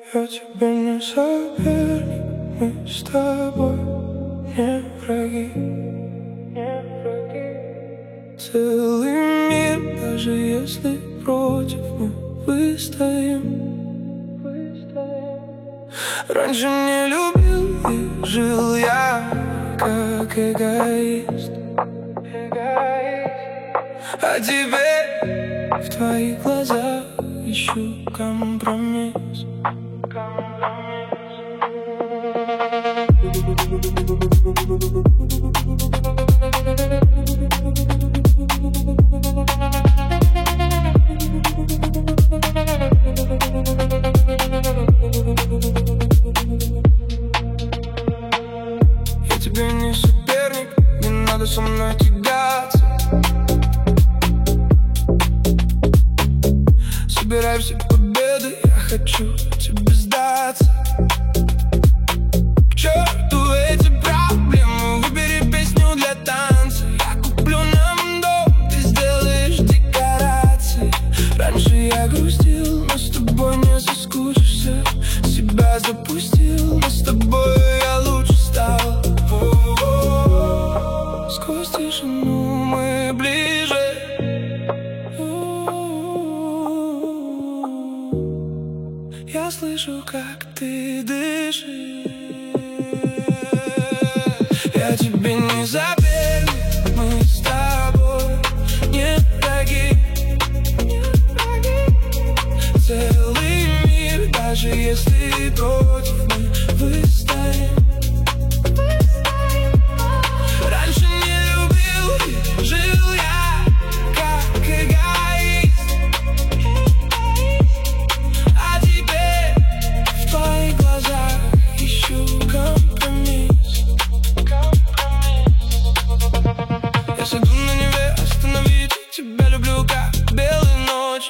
Я тебе не соперник, мы с тобой не враги, не враги. Целый мир, даже если против, мы выстоим. Раньше не любил и жил я как эгоист. А теперь в твоих глазах ищу компромисс. Я тебе не соперник, не надо со мной тягаться. Собирай все победы, я хочу тебе сдаться. К черту эти проблемы, выбери песню для танца. Я куплю нам дом, ты сделаешь декорации. Раньше я грустил, но с тобой не соскучишься. Себя запустил, но с тобой я лучше стал. Сквозь тишину мы ближе. Я слышу, как ты дышишь. Я тебе не соперник, мы с тобой не враги, не враги. Целый мир, даже если против, мы выстоим. Раньше не любил и жил я как эгоист. А теперь в твоих глазах ищу компромисс. Я сойду на Неве, остановить тебя люблю как белые ночи.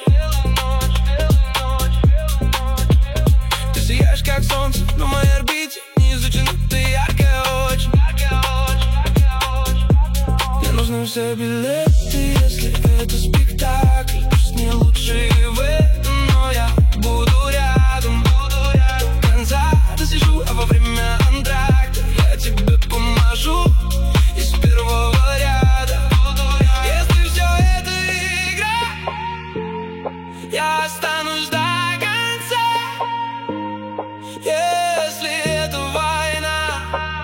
Ты сияешь как солнце на моей орбите, не изучена ты яркая очень. Мне нужны все билеты, если это спектакль. Пусть не лучшие в этом, но я буду рядом. До конца досижу, а во время антракта я тебе помажу из первого ряда. Если все это игра, я останусь до конца. Если это война,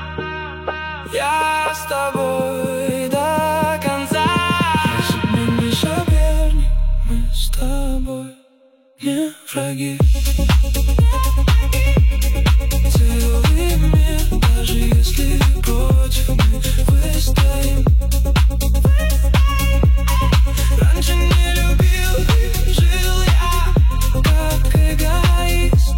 я с тобой до конца. Я себе не соперник, мы с тобой не враги. Целый мир, даже если против, мы выстоим. Раньше не любил и жил я как эгоист.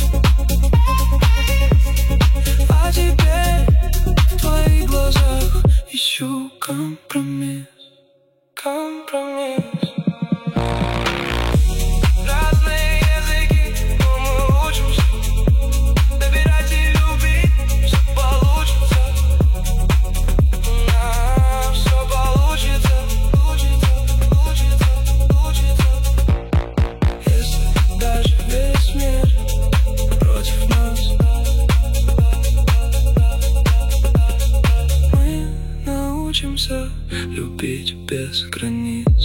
А теперь в твоих глазах ищу компромисс. Компромисс. Разные языки, но мы учимся добирать и любить. Все получится, все получится. Если даже весь мир против нас, мы научимся любить без границ.